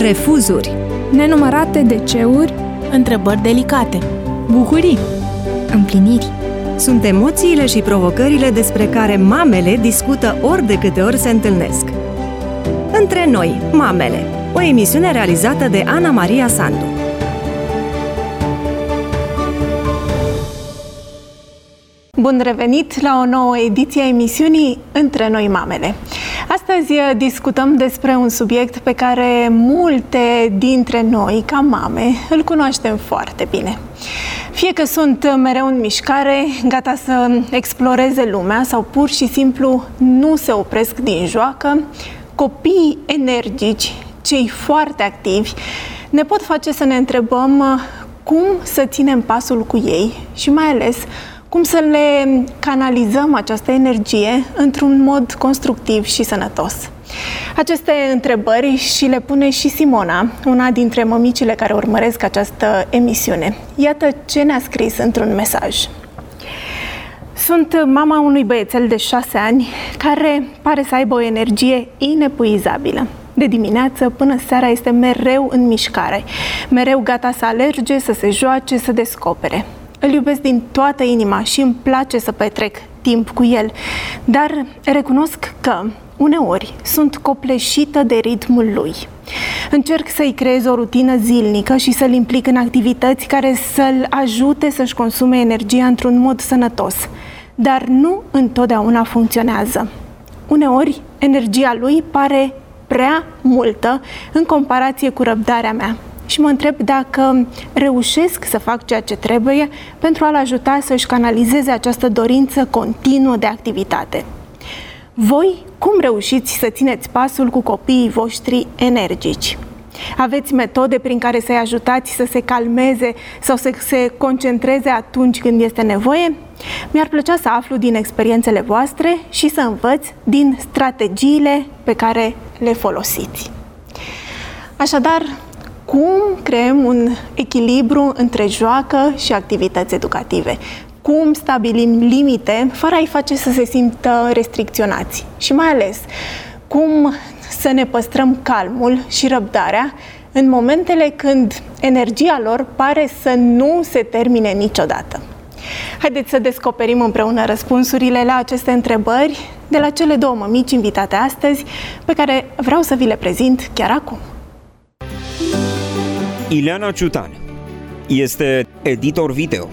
refuzuri, nenumărate DC-uri, întrebări delicate, bucurii, împliniri. Sunt emoțiile și provocările despre care mamele discută ori de câte ori se întâlnesc. Între noi, mamele, o emisiune realizată de Ana Maria Sandu. Bun revenit la o nouă ediție a emisiunii Între noi, mamele. Astăzi discutăm despre un subiect pe care multe dintre noi, ca mame, îl cunoaștem foarte bine. Fie că sunt mereu în mișcare, gata să exploreze lumea sau pur și simplu nu se opresc din joacă, copiii energici, cei foarte activi, ne pot face să ne întrebăm cum să ținem pasul cu ei și mai ales cum să le canalizăm această energie într-un mod constructiv și sănătos. Aceste întrebări și le pune și Simona, una dintre mămicile care urmăresc această emisiune. Iată ce ne-a scris într-un mesaj. Sunt mama unui băiețel de 6 ani care pare să aibă o energie inepuizabilă. De dimineață până seara este mereu în mișcare, mereu gata să alerge, să se joace, să descopere. Îl iubesc din toată inima și îmi place să petrec timp cu el, dar recunosc că uneori sunt copleșită de ritmul lui. Încerc să-i creez o rutină zilnică și să-l implic în activități care să-l ajute să-și consume energia într-un mod sănătos, dar nu întotdeauna funcționează. Uneori, energia lui pare prea multă în comparație cu răbdarea mea. Și mă întreb dacă reușesc să fac ceea ce trebuie pentru a-l ajuta să-și canalizeze această dorință continuă de activitate. Voi cum reușiți să țineți pasul cu copiii voștri energici? Aveți metode prin care să-i ajutați să se calmeze sau să se concentreze atunci când este nevoie? Mi-ar plăcea să aflu din experiențele voastre și să învăț din strategiile pe care le folosiți. Așadar, cum creăm un echilibru între joacă și activități educative? Cum stabilim limite fără a-i face să se simtă restricționați? Și mai ales, cum să ne păstrăm calmul și răbdarea în momentele când energia lor pare să nu se termine niciodată? Haideți să descoperim împreună răspunsurile la aceste întrebări de la cele două mămici invitate astăzi, pe care vreau să vi le prezint chiar acum. Ileana Ciutan este editor video.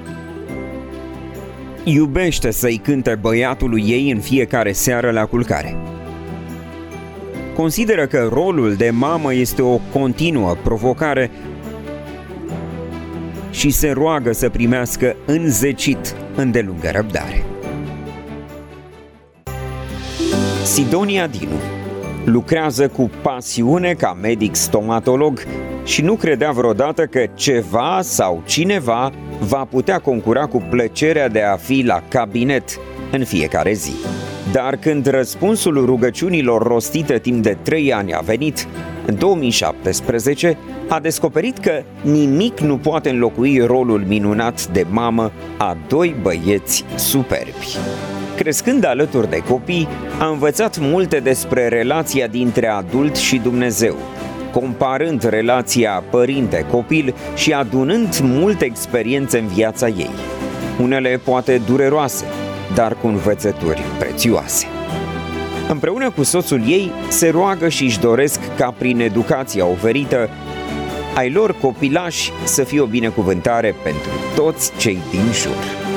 Iubește să-i cânte băiatului ei în fiecare seară la culcare. Consideră că rolul de mamă este o continuă provocare și se roagă să primească înzecit îndelungă răbdare. Sidonia Dinu lucrează cu pasiune ca medic stomatolog și nu credea vreodată că ceva sau cineva va putea concura cu plăcerea de a fi la cabinet în fiecare zi. Dar când răspunsul rugăciunilor rostite timp de 3 ani a venit, în 2017, a descoperit că nimic nu poate înlocui rolul minunat de mamă a 2 băieți superbi. Crescând alături de copii, a învățat multe despre relația dintre adult și Dumnezeu, comparând relația părinte-copil și adunând multe experiențe în viața ei. Unele poate dureroase, dar cu învățături prețioase. Împreună cu soțul ei, se roagă și își doresc ca prin educația oferită ai lor copilași să fie o binecuvântare pentru toți cei din jur.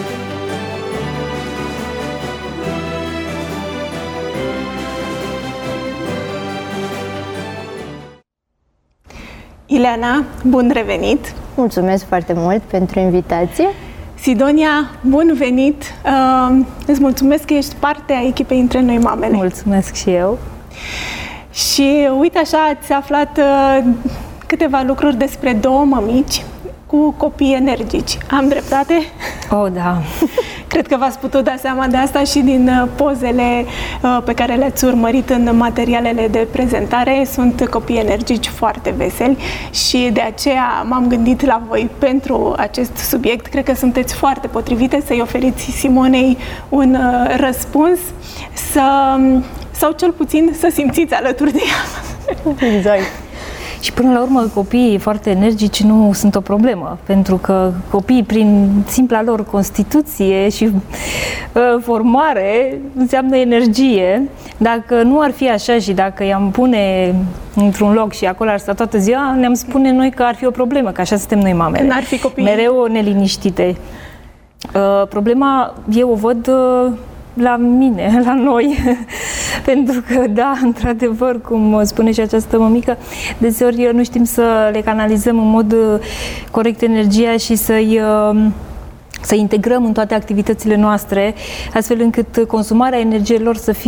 Ileana, bun revenit! Mulțumesc foarte mult pentru invitație! Sidonia, bun venit! Îți mulțumesc că ești parte a echipei Între noi, mamele. Mulțumesc și eu! Și uite așa, ați aflat câteva lucruri despre 2 mămici cu copii energici. Am dreptate? Oh, da! Cred că v-ați putut da seama de asta și din pozele pe care le-ați urmărit în materialele de prezentare. Sunt copii energici foarte veseli și de aceea m-am gândit la voi pentru acest subiect. Cred că sunteți foarte potrivite să-i oferiți Simonei un răspuns sau cel puțin să simțiți alături de ea. Exact. Și până la urmă copiii foarte energici nu sunt o problemă, pentru că copiii prin simpla lor constituție și formare înseamnă energie. Dacă nu ar fi așa și dacă i-am pune într-un loc și acolo ar sta toată ziua, ne-am spune noi că ar fi o problemă, că așa suntem noi mamele. N-ar fi copii. Mereu neliniștite. Problema eu o văd la mine, la noi, pentru că, da, într-adevăr, cum spune și această mămică, deseori nu știm să le canalizăm în mod corect energia și să integrăm în toate activitățile noastre, astfel încât consumarea energiei lor să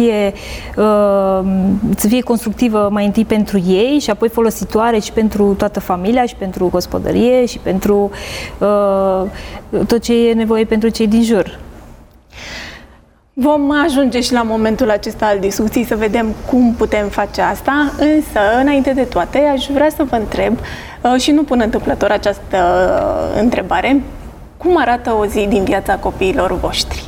fie constructivă mai întâi pentru ei și apoi folositoare și pentru toată familia și pentru gospodărie și pentru tot ce e nevoie pentru cei din jur. Vom ajunge și la momentul acesta al discuției să vedem cum putem face asta, însă, înainte de toate, aș vrea să vă întreb, și nu pun întâmplător această întrebare, cum arată o zi din viața copiilor voștri?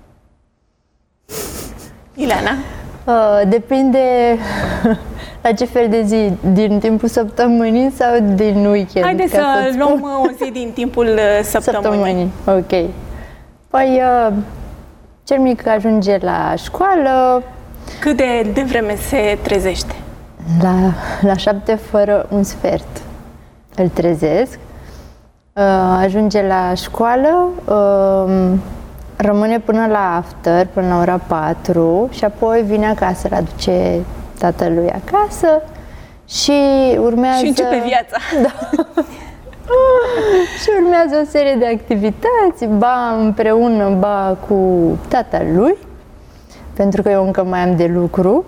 Ileana? Depinde la ce fel de zi, din timpul săptămânii sau din weekend? Haideți să luăm o zi din timpul săptămânii. Ok. Păi, cel mic ajunge la școală. Cât de devreme se trezește? La 7 fără un sfert îl trezesc. Ajunge la școală, rămâne până la after, până la ora 4 și apoi vine acasă, îl aduce tatălui acasă și urmează... Și începe viața. Da. Și urmează o serie de activități, ba împreună, ba cu tatălui, pentru că eu încă mai am de lucru.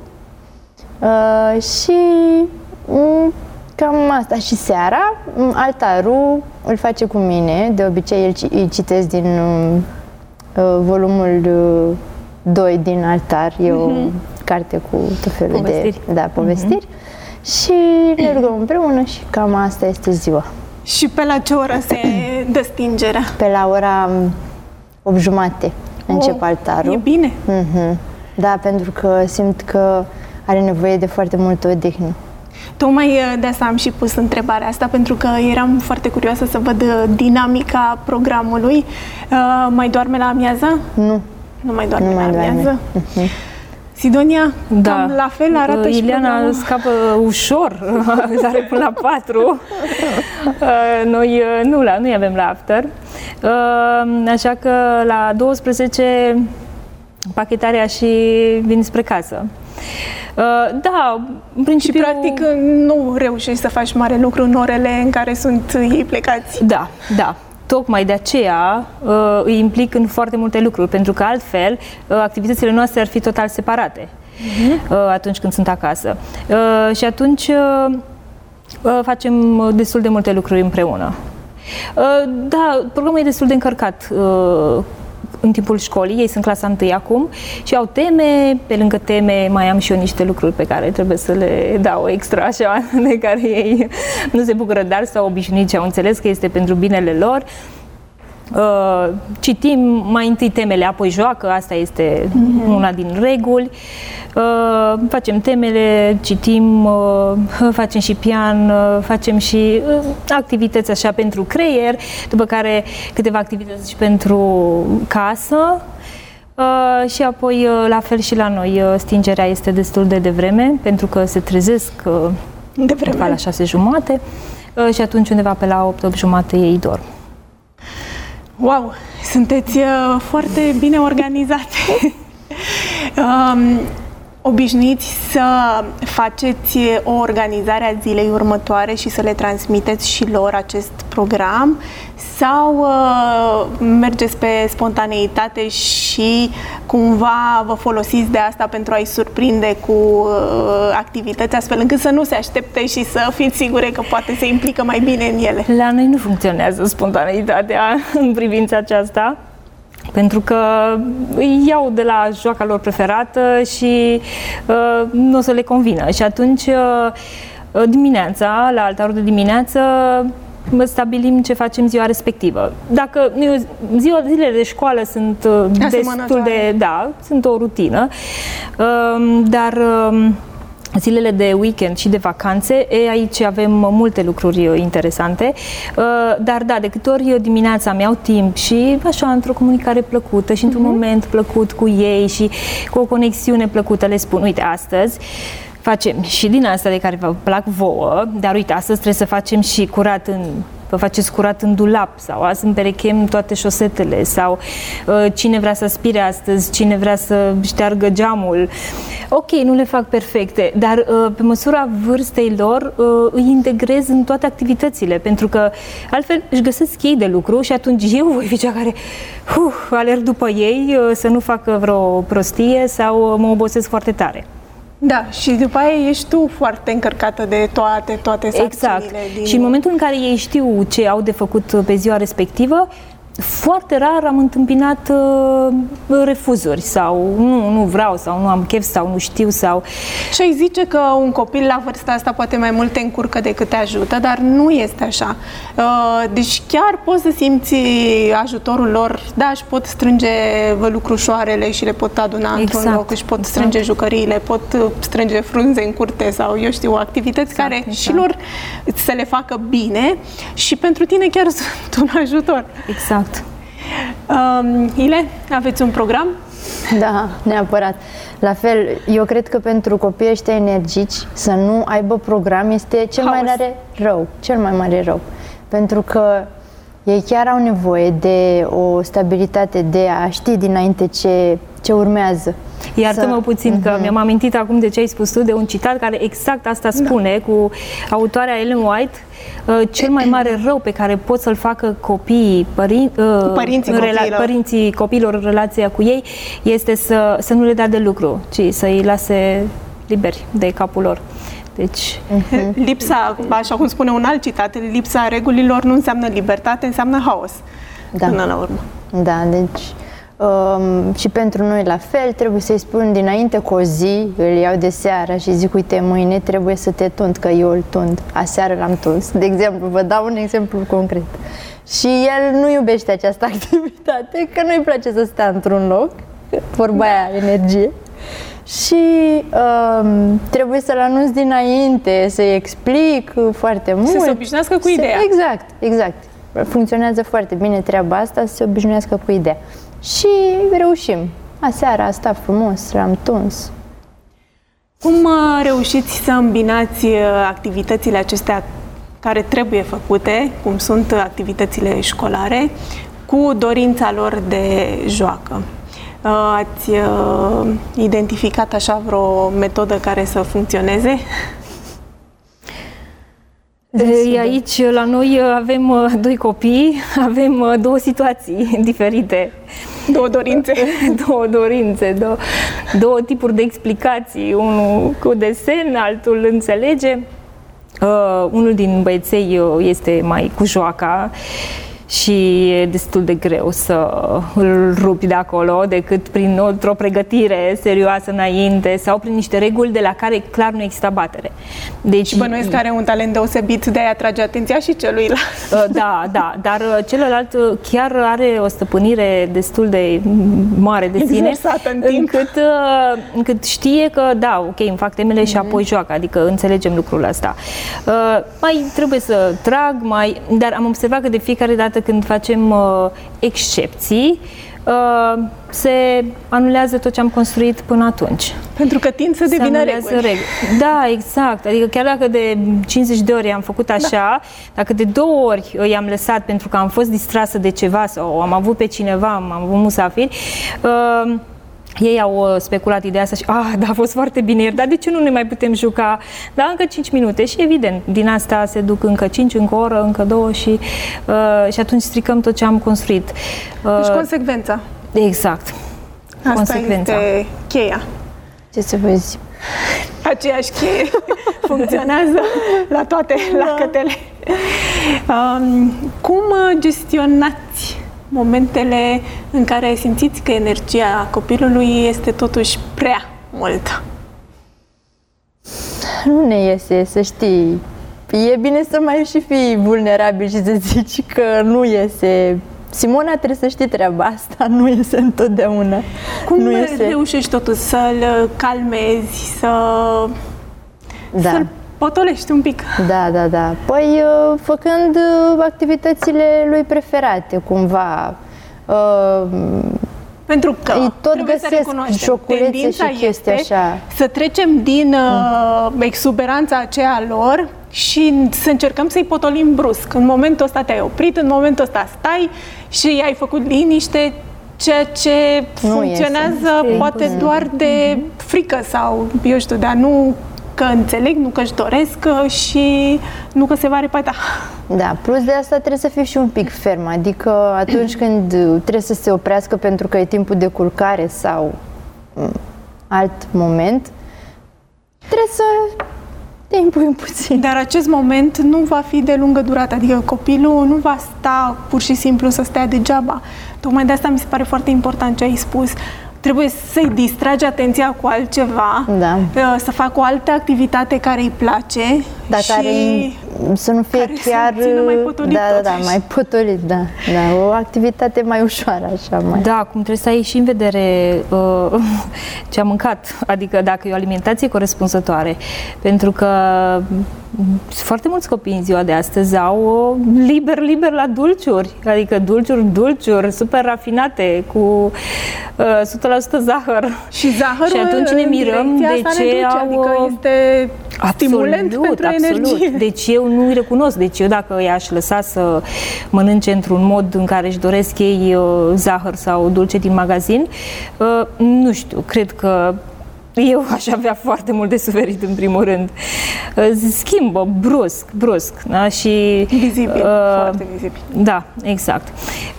Și cam asta. Și seara, altarul îl face cu mine. De obicei îi citesc din volumul 2 din altar. E o carte cu tot felul de povestiri. Și ne rugăm împreună și cam asta este ziua. Și pe la ce oră se dă stingerea? Pe la ora 8:30 încep altarul. E bine? Da, pentru că simt că are nevoie de foarte multă odihnă. Tocmai de asta am și pus întrebarea asta, pentru că eram foarte curioasă să văd dinamica programului. Mai doarme la amiază? Nu. Nu mai doarme la amiază? Sidonia, da. Cam la fel arată și Ileana programul. scapă ușor, are până la 4. Noi nu avem la after. Așa că la 12 pachetarea și vin spre casă. Da, în principiu... Și practic nu reușești să faci mare lucru în orele în care sunt ei plecați. Da, da. Tocmai de aceea îi implic în foarte multe lucruri, pentru că altfel activitățile noastre ar fi total separate atunci când sunt acasă. Și atunci facem destul de multe lucruri împreună. Da, programul e destul de încărcat în timpul școlii, ei sunt clasa 1 acum și au teme, pe lângă teme mai am și eu niște lucruri pe care trebuie să le dau extra așa, de care ei nu se bucură, dar s-au obișnuit și au înțeles că este pentru binele lor. Citim mai întâi temele, apoi joacă, asta este una din reguli. Facem temele, citim, facem și pian, facem și activități așa pentru creier, după care câteva activități și pentru casă. Și apoi, la fel și la noi, stingerea este destul de devreme, pentru că se trezesc undeva la 6:30 și atunci undeva pe la 8:30 ei dorm. Wow! Sunteți foarte bine organizate. Obișnuiți să faceți o organizare a zilei următoare și să le transmiteți și lor acest program sau mergeți pe spontaneitate și cumva vă folosiți de asta pentru a-i surprinde cu activități, astfel încât să nu se aștepte și să fiți sigure că poate se implică mai bine în ele? La noi nu funcționează spontaneitatea în privința aceasta, pentru că îi iau de la joaca lor preferată și nu o să le convină. Și atunci, dimineața, la altarul de dimineață, stabilim ce facem ziua respectivă. Dacă zilele de școală sunt destul de, da, sunt o rutină, dar zilele de weekend și de vacanțe, aici avem multe lucruri interesante, dar da, de câte ori eu dimineața mi-au timp și așa într-o comunicare plăcută și într-un moment plăcut cu ei și cu o conexiune plăcută le spun, uite, astăzi facem și din asta de care vă plac vouă, dar uite, astăzi trebuie să facem și curat vă faceți curat în dulap sau azi împerechem toate șosetele sau cine vrea să aspire astăzi, cine vrea să șteargă geamul. Ok, nu le fac perfecte, dar pe măsura vârstei lor îi integrez în toate activitățile, pentru că altfel își găsesc ei de lucru și atunci eu voi fi cea care alerg după ei să nu facă vreo prostie sau mă obosesc foarte tare. Da, și după aia ești tu foarte încărcată de toate sarcinile. Exact. Și în momentul în care ei știu ce au de făcut pe ziua respectivă, foarte rar am întâmpinat refuzuri sau nu vreau sau nu am chef sau nu știu sau... Și ai zice că un copil la vârsta asta poate mai mult te încurcă decât te ajută, dar nu este așa. Deci chiar poți să simți ajutorul lor, da, își pot strânge lucrușoarele și le pot aduna într-un loc, își pot strânge jucăriile, pot strânge frunze în curte sau eu știu, activități care și lor să le facă bine și pentru tine chiar sunt un ajutor. Exact. Ile, aveți un program? Da, neapărat. La fel, eu cred că pentru copiii ăștia energici să nu aibă program este cel mai mare rău, cel mai mare rău. Pentru că ei chiar au nevoie de o stabilitate, de a ști dinainte ce urmează. Iartă-mă puțin că mi-am amintit acum de ce ai spus tu, de un citat care exact asta spune, cu autoarea Ellen White. Cel mai mare rău pe care pot să-l facă copiii, părinții copiilor în relația cu ei, este să nu le dea de lucru, ci să îi lase liberi de capul lor. Deci... Lipsa, așa cum spune un alt citat, lipsa regulilor nu înseamnă libertate, înseamnă haos. Da. Până la urmă. Da, deci... și pentru noi la fel, trebuie să-i spun dinainte cu o zi, îl iau de seară și zic, uite, mâine trebuie să te tund, că eu îl tund, aseară l-am tuns. De exemplu, vă dau un exemplu concret. Și el nu iubește această activitate, că nu-i place să stea într-un loc, vorba aia, energie. Și trebuie să-l anunț dinainte, să-i explic foarte mult. Să se obișnuiască cu ideea. Exact. Funcționează foarte bine treaba asta, să se obișnuiască cu ideea. Și reușim. Aseară a stat frumos, l-am tuns. Cum reușiți să îmbinați activitățile acestea care trebuie făcute, cum sunt activitățile școlare, cu dorința lor de joacă? Ați identificat așa vreo metodă care să funcționeze? Aici, la noi, avem doi copii, avem două situații diferite. Două dorințe. Două tipuri de explicații. Unul cu desen, altul înțelege. Unul din băieței este mai cu joaca și e destul de greu să îl rupi de acolo decât prin o pregătire serioasă înainte sau prin niște reguli de la care clar nu există abatere. Deci, și bănuiesc că are un talent deosebit de a atrage atenția și celuilalt. Da, dar celălalt chiar are o stăpânire destul de mare de sine, încât știe că da, ok, îmi fac temele și apoi joacă, adică înțelegem lucrul ăsta. Mai trebuie să trag, dar am observat că de fiecare dată când facem excepții, se anulează tot ce am construit până atunci. Pentru că tind să devină reguli. Da, exact. Adică chiar dacă de 50 de ori am făcut așa, dacă de 2 ori i-am lăsat pentru că am fost distrasă de ceva sau am avut pe cineva, am avut musafiri, ei au speculat ideea asta și da, a fost foarte bine ieri, dar de ce nu ne mai putem juca? Da, încă 5 minute și evident, din asta se duc încă 5, încă o oră, încă 2 și atunci stricăm tot ce am construit. Deci consecvența. Exact. Asta este cheia. Ce să vă zic? Aceeași cheie funcționează la toate lacătele. Cum gestionați momentele în care simțiți că energia copilului este totuși prea multă? Nu ne iese, să știi. E bine să mai și fii vulnerabil și să zici că nu iese. Simona, trebuie să știi treaba asta, nu iese întotdeauna. Cum reușești totuși să-l calmezi, să să-l potolești un pic. Da. Păi făcând activitățile lui preferate, cumva. Pentru că tot trebuie să recunoaștem, joculețe și chestii așa. Să trecem din exuberanța aceea lor și să încercăm să-i potolim brusc. În momentul ăsta te-ai oprit, în momentul ăsta stai și ai făcut liniște, ceea ce funcționează poate doar de frică sau, eu știu, de a nu că înțeleg, nu că-și doresc și nu că se va repeta. Da, plus de asta trebuie să fii și un pic ferm, adică atunci când trebuie să se oprească pentru că e timpul de culcare sau alt moment, trebuie să te impui puțin. Dar acest moment nu va fi de lungă durată, adică copilul nu va sta pur și simplu să stea degeaba. Tocmai de asta mi se pare foarte important ce ai spus. Trebuie să-i distragi atenția cu altceva, să facă o altă activitate care îi place, dar care să nu fie chiar mai potolit, mai potolit, o activitate mai ușoară, așa mai. Da, cum trebuie să ai și în vedere ce a mâncat, adică dacă e o alimentație corespunzătoare, pentru că foarte mulți copii în ziua de astăzi au liber la dulciuri, adică dulciuri super rafinate cu 100% zahăr. Și zahărul și atunci ne mirăm de ce au... Adică este stimulant pentru energie. Deci eu nu îi recunosc. Deci eu dacă i-aș lăsa să mănânce într-un mod în care își doresc ei zahăr sau dulce din magazin, nu știu, cred că eu aș avea foarte mult de suferit în primul rând. Schimbă brusc, da? Și vizibil, foarte vizibil. Da, exact.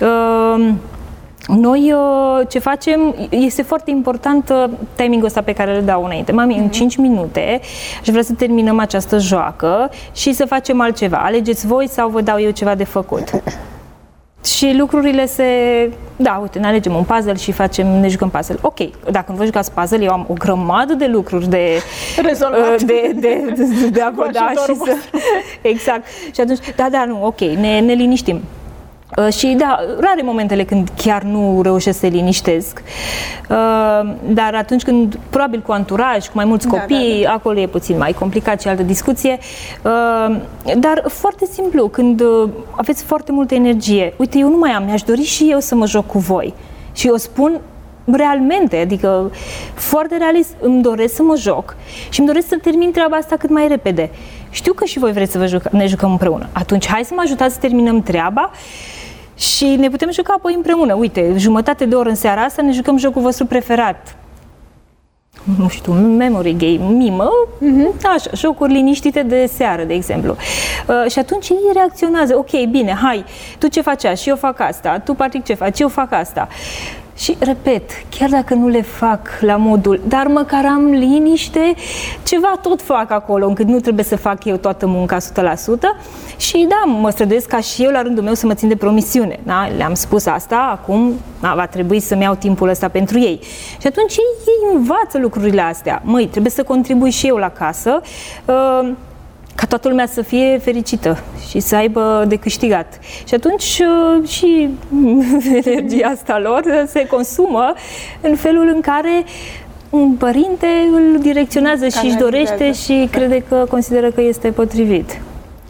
Noi ce facem, este foarte important timingul ăsta pe care îl dau înainte. Mami, în 5 minute aș vrea să terminăm această joacă și să facem altceva. Alegeți voi sau vă dau eu ceva de făcut. Și lucrurile Da, uite, ne alegem un puzzle și ne jucăm puzzle. Ok, dacă nu vă jucați puzzle, eu am o grămadă de lucruri de rezolvat. De abordat și să... Exact. Și atunci, ok, ne liniștim. Și da, rare momentele când chiar nu reușesc să se liniștesc, dar atunci când, probabil cu anturaj, cu mai mulți copii, acolo e puțin mai complicat și altă discuție, dar foarte simplu, când aveți foarte multă energie, uite, eu nu mai am, mi-aș dori și eu să mă joc cu voi și eu spun realmente, adică foarte realist, îmi doresc să mă joc și îmi doresc să termin treaba asta cât mai repede. Știu că și voi vreți să ne jucăm împreună. Atunci hai să mă ajutați să terminăm treaba și ne putem juca apoi împreună. Uite, jumătate de oră în seara asta ne jucăm jocul vostru preferat. Nu știu, memory game, mimă, așa, jocuri liniștite de seară, de exemplu. Și atunci ei reacționează. Ok, bine, hai, tu ce faci și eu fac asta, tu, Patrick, ce faci, eu fac asta. Și, repet, chiar dacă nu le fac la modul, dar măcar am liniște, ceva tot fac acolo, încât nu trebuie să fac eu toată munca 100%. Și da, mă străduiesc ca și eu la rândul meu să mă țin de promisiune. Da? Le-am spus asta, acum va trebui să-mi iau timpul ăsta pentru ei. Și atunci ei învață lucrurile astea. Măi, trebuie să contribui și eu la casă, ca toată lumea să fie fericită și să aibă de câștigat. Și atunci și energia asta lor se consumă în felul în care un părinte îl direcționează și își dorește și crede că consideră că este potrivit.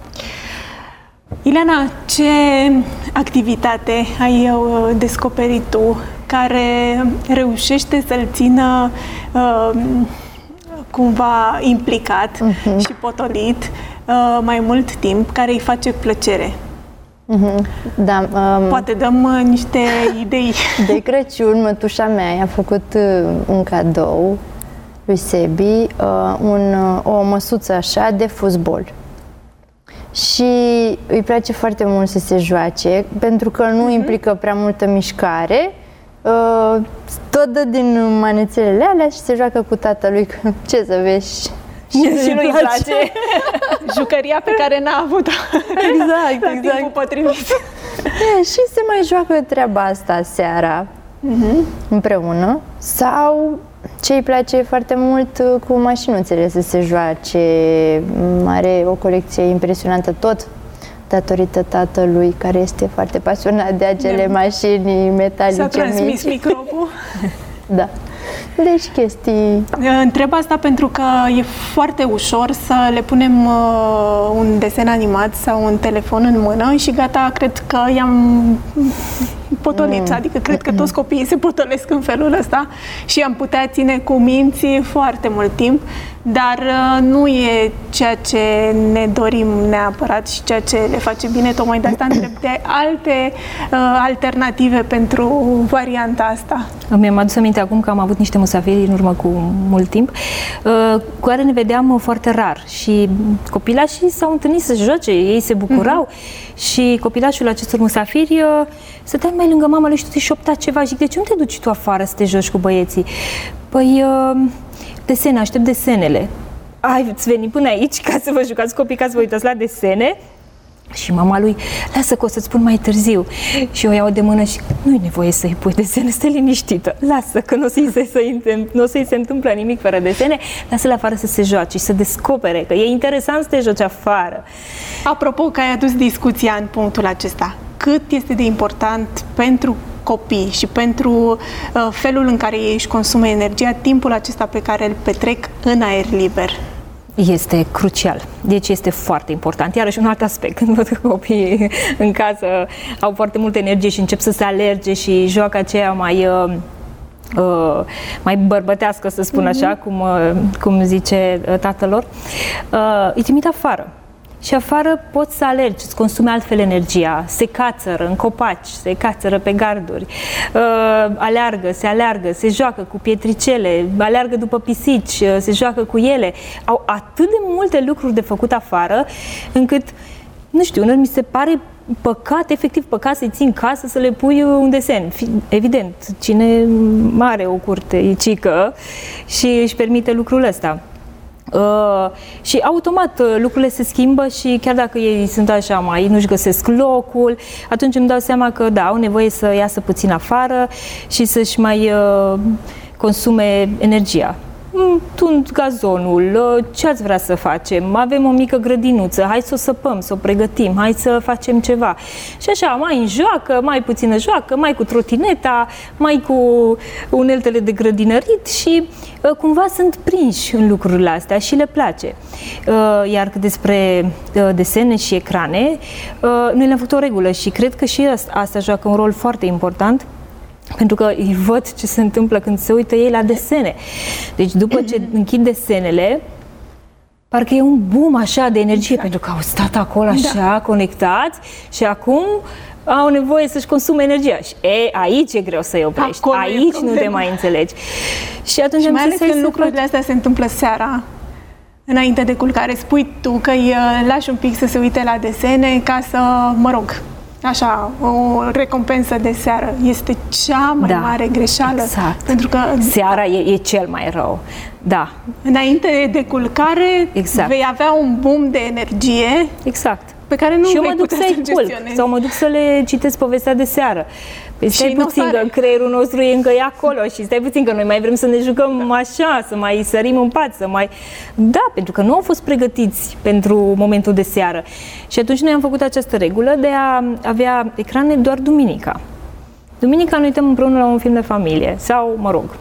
Ileana, ce activitate ai descoperit tu care reușește să-l țină cumva implicat și potolit mai mult timp, care îi face plăcere? Da, poate dăm niște idei. De Crăciun, mătușa mea i-a făcut un cadou lui Sebi, o măsuță așa de fuzbol. Și îi place foarte mult să se joace, pentru că nu implică prea multă mișcare. Tot dă din manețelele alea și se joacă cu tatălui, ce să vezi. Și lui place jucăria pe care n-a avut-o la timpul potrivit. Și se mai joacă treaba asta seara împreună. Sau ce îi place foarte mult, cu mașinuțele să se joace. Are o colecție impresionantă tot datorită tatălui, care este foarte pasionat de acele mașini metalice. S-a transmis microbul. Da. Deci chestii... Întreb asta pentru că e foarte ușor să le punem un desen animat sau un telefon în mână și gata, cred că i-am potolit. Adică cred că toți copiii se potolesc în felul ăsta și am putea ține cu minții foarte mult timp, dar nu e ceea ce ne dorim neapărat și ceea ce le face bine. Tocmai de asta întreb de alte alternative pentru varianta asta. Mi-am adus aminte acum că am avut niște musafiri în urmă cu mult timp cu care ne vedeam foarte rar și copilașii s-au întâlnit să joace, ei se bucurau și copilașul acestor musafiri stătea mai lângă mama lui și tot îi șopta ceva și zic, de ce nu te duci tu afară să te joci cu băieții? Păi, desene, aștept desenele. Ați venit până aici ca să vă jucați copii, ca să vă uitați la desene? Și mama lui, lasă că o să-ți spun mai târziu. Și eu iau de mână și nu-i nevoie să-i pui desene, stai liniștită. Lasă că nu o să-i se întâmplă nimic fără desene, lasă-le afară să se joace și să descopere că e interesant să te joci afară. Apropo că ai adus discuția în punctul acesta, cât este de important pentru copii și pentru felul în care ei își consumă energia, timpul acesta pe care îl petrec în aer liber? Este crucial. Deci este foarte important. Iarăși un alt aspect, când văd că copiii în casă au foarte multă energie și încep să se alerge și joacă aceea mai bărbătească, să spun așa, cum zice tatăl lor, îi trimit afară. Și afară poți să alergi, îți consumi altfel energia, se cațără în copaci, se cațără pe garduri, se aleargă, se joacă cu pietricele, aleargă după pisici, se joacă cu ele. Au atât de multe lucruri de făcut afară, încât, nu știu, mi se pare păcat, efectiv păcat să-i ții în casă, să le pui un desen. Evident, cine are o curte icică și își permite lucrul ăsta. Și automat lucrurile se schimbă și chiar dacă ei sunt așa nu-și găsesc locul, atunci îmi dau seama că da, au nevoie să iasă puțin afară și să-și mai consume energia. Tund gazonul, ce ați vrea să facem? Avem o mică grădinuță, hai să o săpăm, să o pregătim, hai să facem ceva. Și așa, mai în joacă, mai puțină joacă, mai cu trotineta, mai cu uneltele de grădinărit și cumva sunt prinși în lucrurile astea și le place. Iar despre desene și ecrane, noi le-am făcut o regulă și cred că și asta joacă un rol foarte important, pentru că îi văd ce se întâmplă când se uită ei la desene. Deci după ce închid desenele, parcă e un boom așa de energie, pentru că au stat acolo așa, conectați și acum au nevoie să-și consume energia. Și aici e greu să-i oprești. Acolo aici nu te mai înțelegi. Și atunci și mai ales când lucrurile astea se întâmplă seara, înainte de culcare. Spui tu că îi lași un pic să se uite la desene ca să, așa, o recompensă de seară. Este cea mai mare greșeală. Exact. Pentru că seara e cel mai rău. Da. Înainte de culcare vei avea un boom de energie. Exact. Pe care nu și eu vei mă duc să-i culc sau mă duc să le citesc povestea de seară. Păi stai puțin că creierul nostru e încă acolo și stai puțin că noi mai vrem să ne jucăm așa, să mai sărim în pat, să mai... Da, pentru că nu au fost pregătiți pentru momentul de seară. Și atunci noi am făcut această regulă de a avea ecrane doar duminica. Duminica ne uităm împreună la un film de familie sau,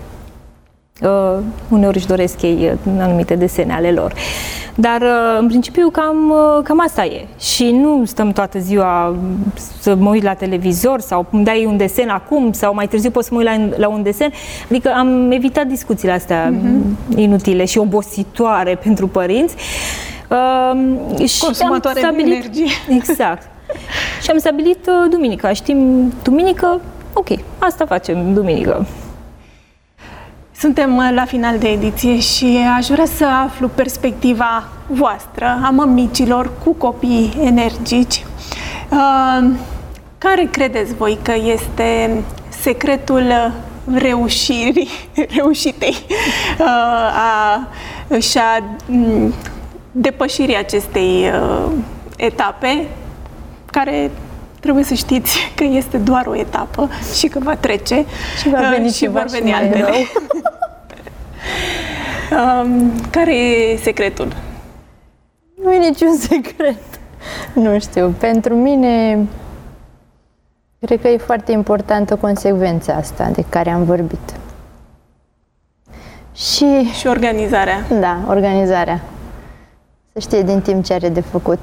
uneori își doresc ei anumite desene ale lor. Dar, în principiu, cam asta e. Și nu stăm toată ziua să mă uit la televizor sau îmi dai un desen acum sau mai târziu pot să mă uit la un desen. Adică am evitat discuțiile astea inutile și obositoare pentru părinți. Consumatoare de energie. Exact. Și am stabilit duminica. Știm, duminică, ok, asta facem duminică. Suntem la final de ediție și aș vrea să aflu perspectiva voastră, a mămicilor cu copii energici. Care credeți voi că este secretul reușitei și a depășirii acestei etape, care trebuie să știți că este doar o etapă și că va trece și va veni și vor veni altele. Care e secretul? Nu e niciun secret. Nu știu. Pentru mine, cred că e foarte importantă consecvența asta de care am vorbit. Și organizarea. Da, organizarea. Să știe din timp ce are de făcut.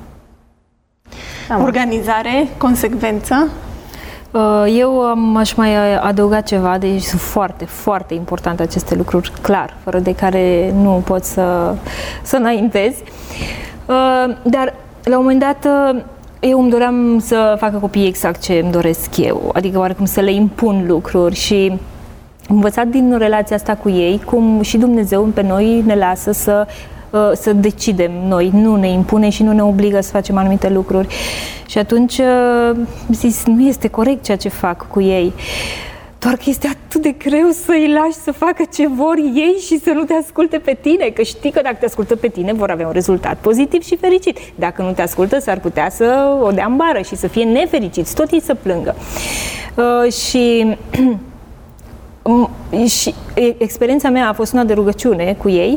Organizare, consecvență. Eu aș mai adăuga ceva, deci sunt foarte, foarte importante aceste lucruri, clar, fără de care nu poți să înaintezi. Dar, la un moment dat, eu îmi doream să facă copiii exact ce îmi doresc eu, adică oarecum să le impun lucruri și am învățat din relația asta cu ei, cum și Dumnezeu pe noi ne lasă să decidem noi, nu ne impune și nu ne obligă să facem anumite lucruri. Și atunci zis, nu este corect ceea ce fac cu ei. Doar că este atât de greu să-i lași să facă ce vor ei și să nu te asculte pe tine, că știi că dacă te ascultă pe tine vor avea un rezultat pozitiv și fericit. Dacă nu te ascultă, s-ar putea să o dea în bară și să fie nefericiți, tot ei să plângă. Și experiența mea a fost una de rugăciune cu ei.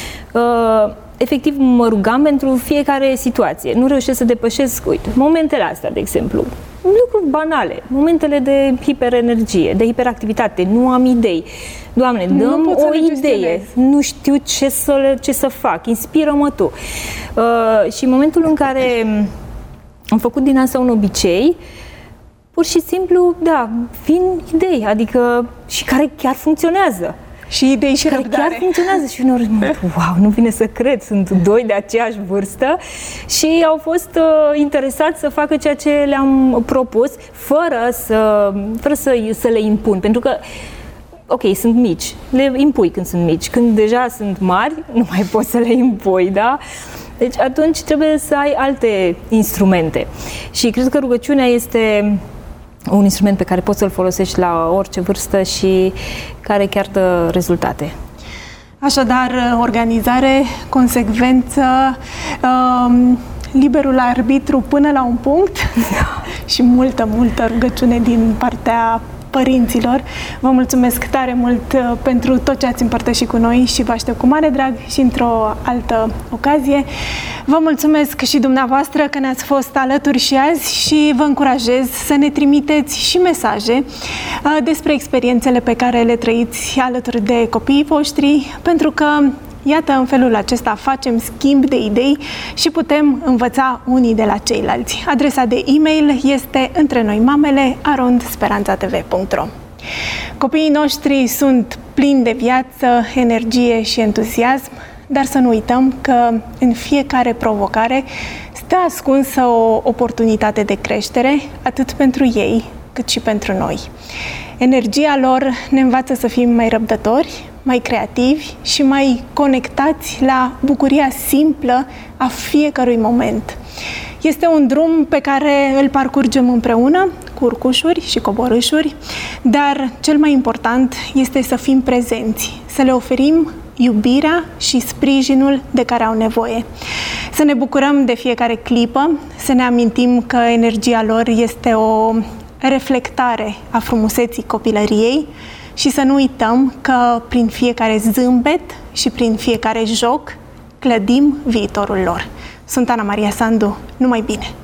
Efectiv mă rugam pentru fiecare situație. Nu reușesc să depășesc, uite, momentele astea, de exemplu, lucruri banale, momentele de hiperenergie, de hiperactivitate, nu am idei. Doamne, dă-mi o idee, nu știu ce să fac, inspiră-mă Tu. Și în momentul în care am făcut din asta un obicei, pur și simplu, da, vin idei, adică și care chiar funcționează. Și idei și răbdare. Chiar funcționează și uneori, wow, nu vine să cred, sunt doi de aceeași vârstă și au fost interesați să facă ceea ce le-am propus fără să le impun, pentru că ok, sunt mici, le impui când sunt mici, când deja sunt mari, nu mai poți să le impui, da? Deci atunci trebuie să ai alte instrumente și cred că rugăciunea este un instrument pe care poți să-l folosești la orice vârstă și care chiar dă rezultate. Așadar, organizare, consecvență, liberul arbitru până la un punct și multă rugăciune din partea părinților. Vă mulțumesc tare mult pentru tot ce ați împărtășit cu noi și vă aștept cu mare drag și într-o altă ocazie. Vă mulțumesc și dumneavoastră că ne-ați fost alături și azi și vă încurajez să ne trimiteți și mesaje despre experiențele pe care le trăiți alături de copiii voștri, pentru că iată, în felul acesta facem schimb de idei și putem învăța unii de la ceilalți. Adresa de e-mail este întrenoimamele@speranțatv.ro. Copiii noștri sunt plini de viață, energie și entuziasm, dar să nu uităm că în fiecare provocare stă ascunsă o oportunitate de creștere, atât pentru ei, cât și pentru noi. Energia lor ne învață să fim mai răbdători, mai creativi și mai conectați la bucuria simplă a fiecărui moment. Este un drum pe care îl parcurgem împreună, cu urcușuri și coborâșuri, dar cel mai important este să fim prezenți, să le oferim iubirea și sprijinul de care au nevoie. Să ne bucurăm de fiecare clipă, să ne amintim că energia lor este o reflectare a frumuseții copilăriei și să nu uităm că prin fiecare zâmbet și prin fiecare joc clădim viitorul lor. Sunt Ana Maria Sandu, numai bine!